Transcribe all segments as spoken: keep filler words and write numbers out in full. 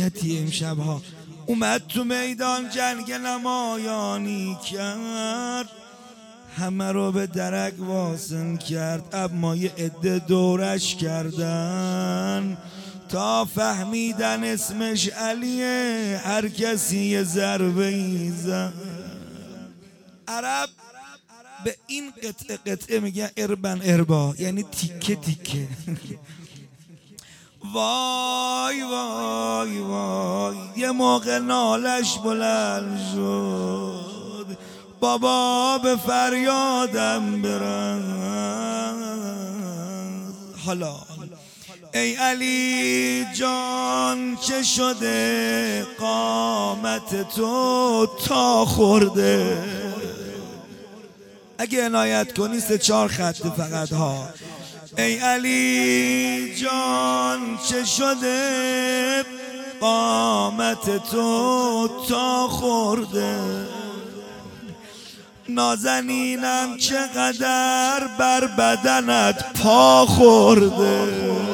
حکایتی امشب ها. اومد تو میدان جنگ نمایانی کرد، همه رو به درک واصل کرد. اما یه عده دورش کردن تا فهمیدن اسمش علیه، هر کسی یه ضربه ای زد. عرب به این قطعه قطعه میگن اربن اربا، یعنی تیکه تیکه. وای وای وای یه موقع نالش بلند شد، بابا به فریادم برس. حالا ای علی جان چه شده، قامت تو تا خورده. اگه عنایت کنی سه چهار خط فقط ها. ای علی جان چه شده، قامت تو تا خورده. نازنینم چقدر بر بدنت پا خورده.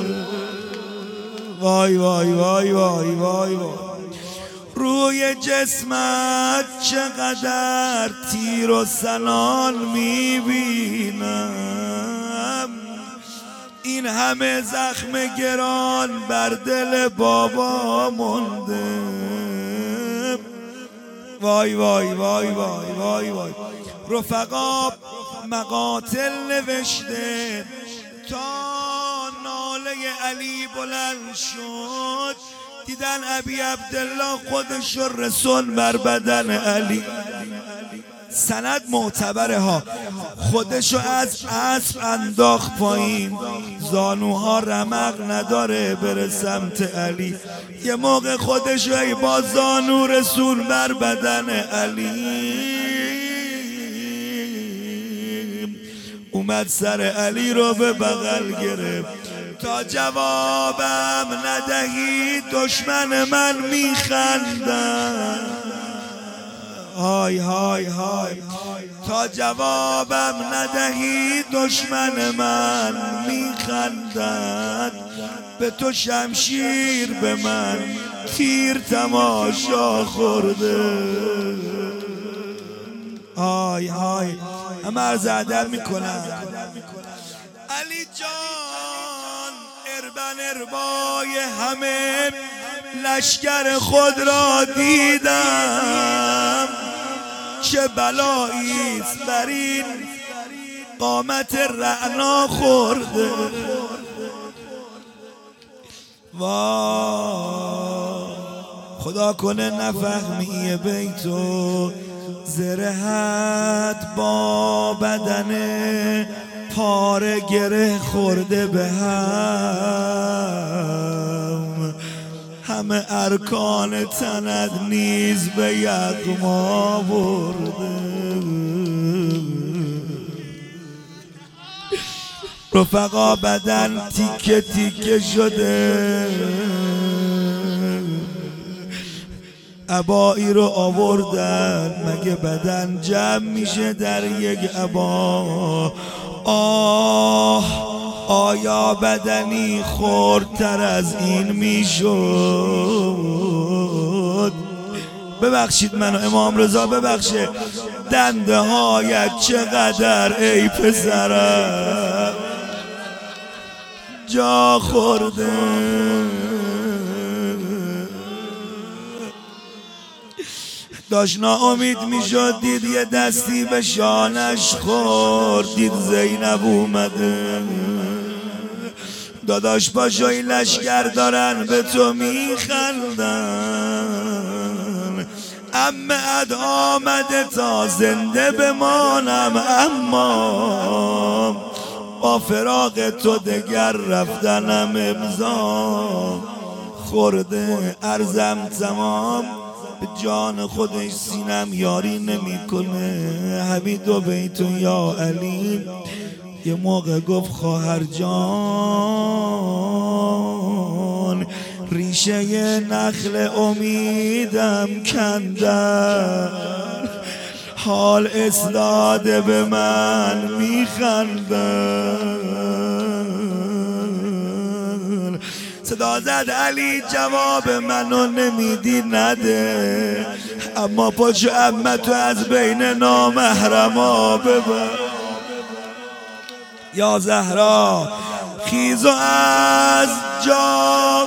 وای وای وای وای وای وای روی جسمت چقدر تیر و سنان میبینم، این همه زخم گران بر دل بابا مونده. وای وای وای وای وای وای رفقا مقاتل نوشته تا ناله علی بلند شد، دیدن ابی عبدالله خودش رسون بر بدن علی. سند معتبره ها. خودشو از اسب انداخت پایین، زانوها رمق نداره بره سمت علی. یه موقع خودشو ای با زانو رسول بر بدن علی. اومد سر علی رو به بغل گرفت، تا جوابم ندهی دشمن من میخندم. های های های تا جوابم ندهی دشمن من میخندد، به تو شمشیر به من تیر تماشا خورده. های های همه عرض ادب میکنم. علی جان اربن اربای همه لشکر خود را دیدم، چه بلاییست بر این قامت رعنا خورده. وای خدا کنه نفهمی بیتو، زرهت با بدن پاره گره خورده به هم، همه ارکان تنت نیز به یغما برده. رفقا بدن تیکه تیکه شده، عبایی رو آوردن، مگه بدن جمع میشه در یک عبا؟ آه آیا بدنی خردتر از این میشد؟ ببخشید منو امام رضا ببخشه، دنده هایت چقدر ای پسرم جا خورده. داشت ناامید میشد، دید یه دستی به شانش خورد، دید زینب اومده. داداش پاشوی لشکر دارن به تو میخندن، عمه اد آمده تا زنده بمانم، اما با فراق تو دگر رفتنم امضا خورده. عرضم تمام به جان خودش سینم یاری نمیکنه. حمید و بیتون یا علی یه موقع گفت خواهر جان ریشه نخل امیدم کندن، حال اسداده به من میخندن. صدا زد علی جواب منو نمیدی نده، اما پاچو امتو از بین نامحرما ببر. یا زهرا خیز و از جا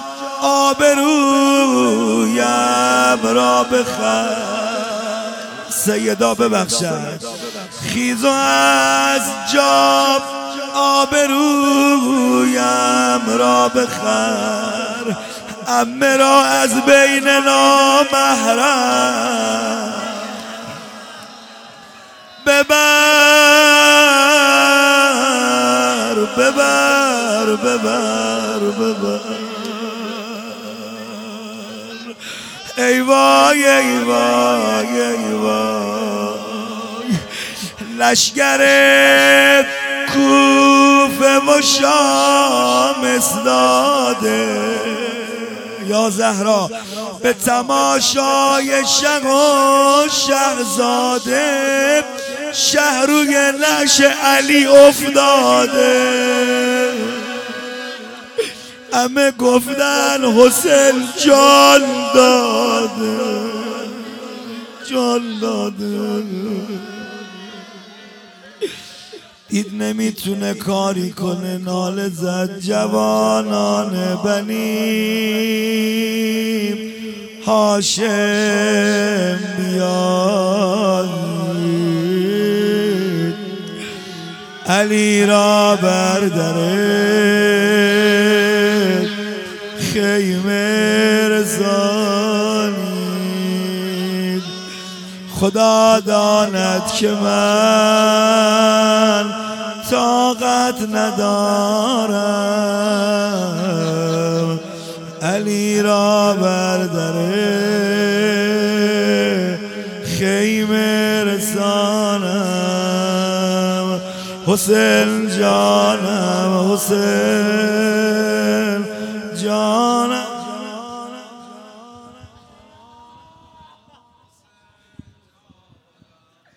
آبرویم را بخر. سیدا ببخشد خیز و از جا آبرویم را بخر، عمه را از بین نامحرم ببر ببر ببر ببر. ای وای ای وای ای وای لشگر کوفه و شام اسداده. یا زهرا به تماشای شه و شهزاده، شه روی نعش علی افتاده. همه گفتن حسین جان داده جان داده. دید نمیتونه کاری کنه، ناله زد جوانان بنی هاشم بیایید، علی را برداره خیمه رسانید. خدا داند که من طاقت ندارم، علی را برداره خیمه رسانم. حسین جانم حسین جان